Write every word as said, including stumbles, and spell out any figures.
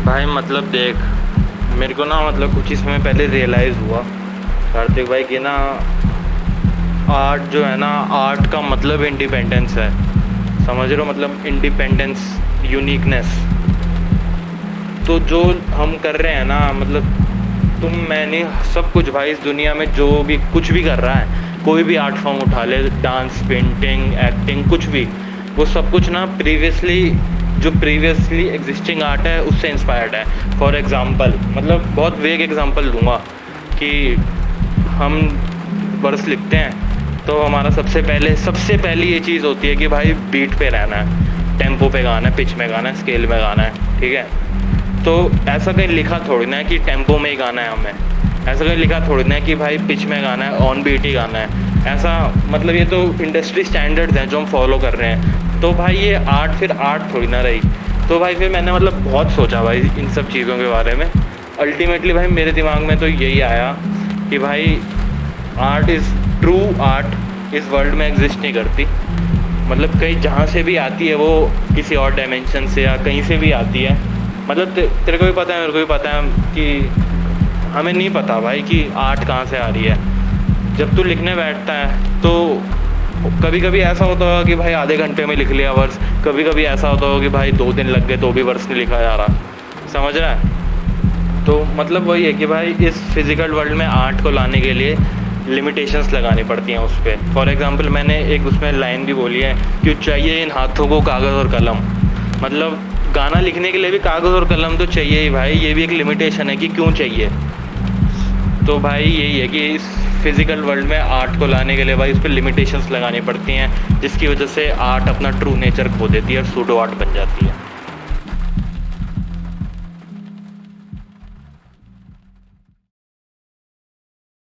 भाई मतलब देख, मेरे को ना मतलब कुछ ही समय पहले रियलाइज़ हुआ कार्तिक भाई कि ना आर्ट जो है ना, आर्ट का मतलब इंडिपेंडेंस है। समझ रहे हो? मतलब इंडिपेंडेंस, यूनिकनेस। तो जो हम कर रहे हैं ना, मतलब तुम मैंने सब कुछ भाई, इस दुनिया में जो भी कुछ भी कर रहा है, कोई भी आर्ट फॉर्म उठा ले, डांस, पेंटिंग, एक्टिंग, कुछ भी, वो सब कुछ ना प्रीवियसली जो प्रीवियसली एग्जिस्टिंग आर्ट है उससे इंस्पायर्ड है। फॉर एग्ज़ाम्पल, मतलब बहुत वेग एग्जांपल दूंगा कि हम वर्स लिखते हैं तो हमारा सबसे पहले सबसे पहली ये चीज़ होती है कि भाई बीट पे रहना है, टेम्पो पे गाना है, पिच में गाना है, स्केल में गाना है, ठीक है। तो ऐसा कहीं लिखा थोड़ी ना है कि टेम्पो में ही गाना है हमें, ऐसा कहीं लिखा थोड़ी ना है कि भाई पिच में गाना है, ऑन बीट ही गाना है। ऐसा मतलब ये तो इंडस्ट्री स्टैंडर्ड्स हैं जो हम फॉलो कर रहे हैं। तो भाई ये आर्ट फिर आर्ट थोड़ी ना रही। तो भाई फिर मैंने मतलब बहुत सोचा भाई इन सब चीज़ों के बारे में। अल्टीमेटली भाई मेरे दिमाग में तो यही आया कि भाई आर्ट इज़ ट्रू आर्ट इस वर्ल्ड में एग्जिस्ट नहीं करती। मतलब कहीं जहाँ से भी आती है वो किसी और डायमेंशन से या कहीं से भी आती है। मतलब ते, तेरे को भी पता है, मेरे को भी पता है कि हमें नहीं पता भाई कि आर्ट कहाँ से आ रही है। जब तू लिखने बैठता है तो कभी कभी ऐसा होता होगा कि भाई आधे घंटे में लिख लिया वर्स, कभी कभी ऐसा होता होगा कि भाई दो दिन लग गए तो भी वर्स नहीं लिखा जा रहा। समझ रहा है? तो मतलब वही है कि भाई इस फिज़िकल वर्ल्ड में आर्ट को लाने के लिए लिमिटेशंस लगानी पड़ती हैं उस पर। फॉर एग्ज़ाम्पल मैंने एक उसमें लाइन भी बोली है कि चाहिए इन हाथों को कागज़ और कलम। मतलब गाना लिखने के लिए भी कागज़ और कलम तो चाहिए ही भाई, ये भी एक लिमिटेशन है कि क्यों चाहिए। तो भाई यही है कि इस फिज़िकल वर्ल्ड में आर्ट को लाने के लिए भाई उस पर लिमिटेशंस लगानी पड़ती हैं, जिसकी वजह से आर्ट अपना ट्रू नेचर खो देती है और सूडो आर्ट बन जाती है।